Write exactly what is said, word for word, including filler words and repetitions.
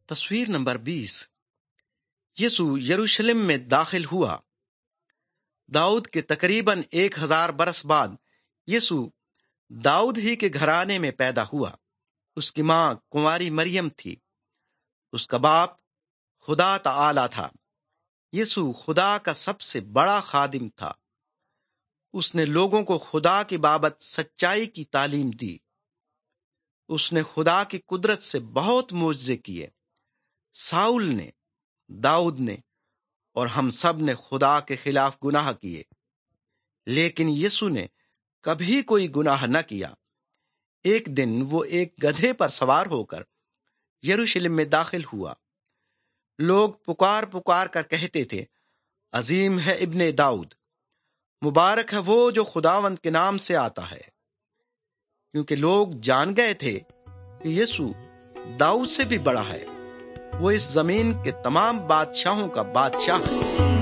تصویر نمبر بیس۔ یسوع یروشلم میں داخل ہوا۔ داؤد کے تقریباً ایک ہزار برس بعد یسوع داؤد ہی کے گھرانے میں پیدا ہوا۔ اس کی ماں کنواری مریم تھی۔ اس کا باپ خدا تعالی تھا۔ یسوع خدا کا سب سے بڑا خادم تھا۔ اس نے لوگوں کو خدا کی بابت سچائی کی تعلیم دی۔ اس نے خدا کی قدرت سے بہت معجزے کیے۔ ساؤل نے، داؤد نے اور ہم سب نے خدا کے خلاف گناہ کیے، لیکن یسوع نے کبھی کوئی گناہ نہ کیا۔ ایک دن وہ ایک گدھے پر سوار ہو کر یروشلم میں داخل ہوا۔ لوگ پکار پکار کر کہتے تھے، عظیم ہے ابن داؤد، مبارک ہے وہ جو خداوند کے نام سے آتا ہے، کیونکہ لوگ جان گئے تھے کہ یسوع داؤد سے بھی بڑا ہے۔ وہ اس زمین کے تمام بادشاہوں کا بادشاہ ہے۔